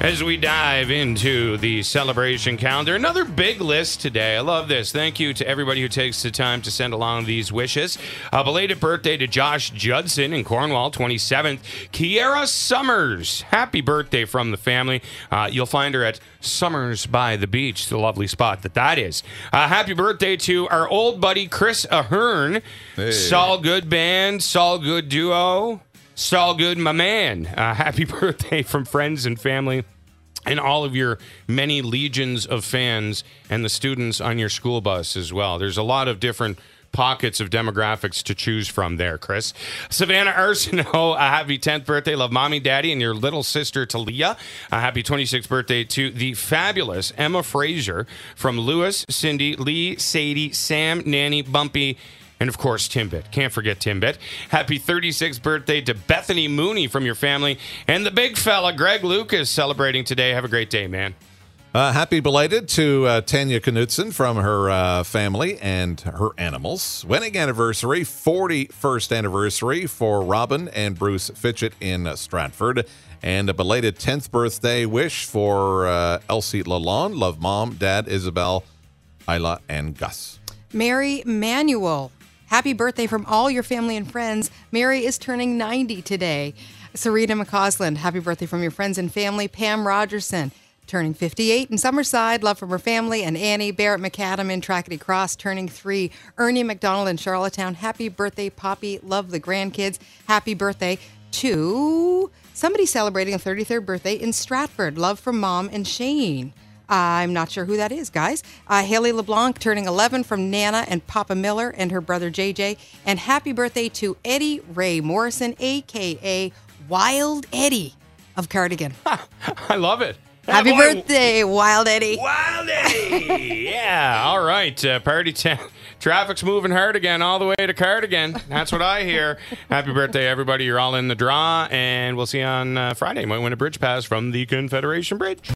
As we dive into the celebration calendar, another big list today. I love this. Thank you to everybody who takes the time to send along these wishes. A belated birthday to Josh Judson in Cornwall, 27th. Kiera Summers, happy birthday from the family. You'll find her at Summers by the Beach, the lovely spot that is. Happy birthday to our old buddy Chris Ahern. Hey. Saul Good Band, Saul Good Duo. Saul Good, my man. Happy birthday from friends and family and all of your many legions of fans and the students on your school bus as well. There's a lot of different pockets of demographics to choose from there, Chris. Savannah Arsenault, a happy 10th birthday. Love mommy, daddy, and your little sister, Talia. A happy 26th birthday to the fabulous Emma Fraser from Lewis, Cindy, Lee, Sadie, Sam, Nanny, Bumpy, and, of course, Timbit. Can't forget Timbit. Happy 36th birthday to Bethany Mooney from your family. And the big fella, Greg Lucas, celebrating today. Have a great day, man. Happy belated to Tanya Knutson from her family and her animals. Wedding anniversary, 41st anniversary for Robin and Bruce Fitchett in Stratford. And a belated 10th birthday wish for Elsie Lalonde. Love mom, dad, Isabel, Isla, and Gus. Mary Manuel. Happy birthday from all your family and friends. Mary is turning 90 today. Serena McCausland, happy birthday from your friends and family. Pam Rogerson, turning 58 in Summerside. Love from her family. And Annie Barrett McAdam in Trackety Cross, turning 3. Ernie McDonald in Charlottetown. Happy birthday, Poppy. Love the grandkids. Happy birthday to somebody celebrating a 33rd birthday in Stratford. Love from Mom and Shane. I'm not sure who that is, guys. Haley LeBlanc turning 11 from Nana and Papa Miller and her brother JJ. And happy birthday to Eddie Ray Morrison, a.k.a. Wild Eddie of Cardigan. I love it. Happy birthday, Wild Eddie. Wild Eddie. Yeah, all right. Party 10. Traffic's moving hard again all the way to Cardigan. That's what I hear. Happy birthday, everybody. You're all in the draw, and we'll see you on Friday. You might win a bridge pass from the Confederation Bridge.